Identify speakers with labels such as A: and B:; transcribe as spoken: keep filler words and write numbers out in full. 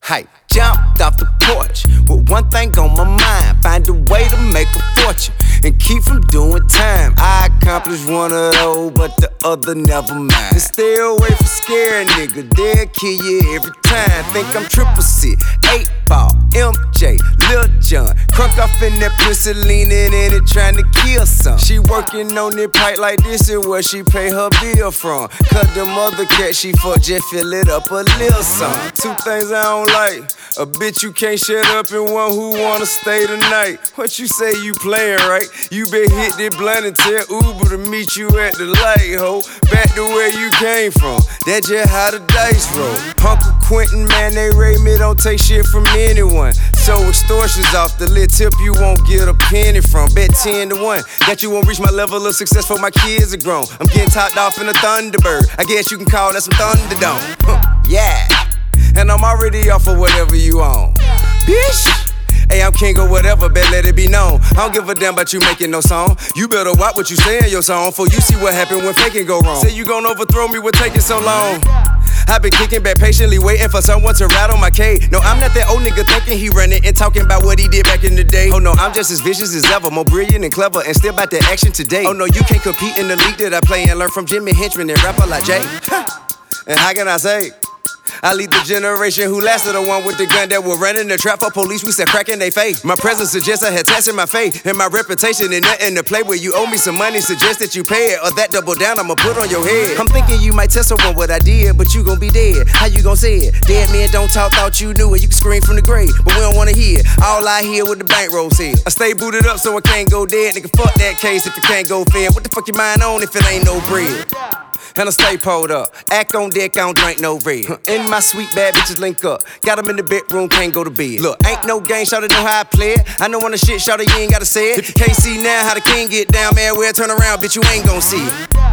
A: Hey, jumped off the porch with one thing on my mind. Find a way to make a fortune and keep from doing time. I accomplished one of those, but the other never mind. And stay away from scaring nigga, they'll kill you every time. Think I'm triple C, eight ball, M J, Lil Jon. Crunk off in that pussy, leaning in it, trying to kill some. She working on it pipe like this is where she pay her bill from. Cut them other cats she fuck, just fill it up a little some. Two things I don't like, a bitch you can't shut up and one who wanna stay tonight. What you say you playing, right? You been hit this blunt and tell Uber to meet you at the light, ho. Back to where you came from, that just how the dice roll. Uncle Quentin, man, they rate me, don't take shit from anyone. So extortion's off the lit tip, you won't get a penny from. Bet ten to one, that you won't reach my level of success for my kids are grown. I'm getting topped off in a Thunderbird, I guess you can call that some Thunderdome. Huh, yeah, and I'm already off of whatever you on. Bitch, hey, I'm king or whatever, bet let it be known. I don't give a damn about you making no song. You better watch what you say in your song, for you see what happened when faking go wrong. Say you gon' overthrow me, what taking so long? I've been kicking back patiently, waiting for someone to ride on my cage. No, I'm not that old nigga thinking he running and talking about what he did back in the day. Oh no, I'm just as vicious as ever, more brilliant and clever, and still about that action today. Oh no, you can't compete in the league that I play and learn from Jimmy Henchman and rapper like Jay. And how can I say? I lead the generation who lasted the one with the gun that were running the trap for police. We said crack in they face. My presence suggests I had tats in my face, and my reputation ain't nothing to play with. You owe me some money, suggest that you pay it, or that double down I'ma put on your head. I'm thinking you might tell someone what I did, but you gon' be dead. How you gon' say it? Dead men don't talk, thought you knew it. You can scream from the grave, but we don't wanna hear it. All I hear what the bankroll said. I stay booted up so I can't go dead. Nigga, fuck that case if it can't go fair. What the fuck your mind on if it ain't no bread? And I stay pulled up, act on deck, I don't drink no red. In my sweet bad bitches link up, got them in the bedroom, can't go to bed. Look, ain't no game, shawty know how I play it. I know on the shit, shawty, you ain't gotta say it. If you can't see now how the king get down, man, well, turn around, bitch, you ain't gon' see it.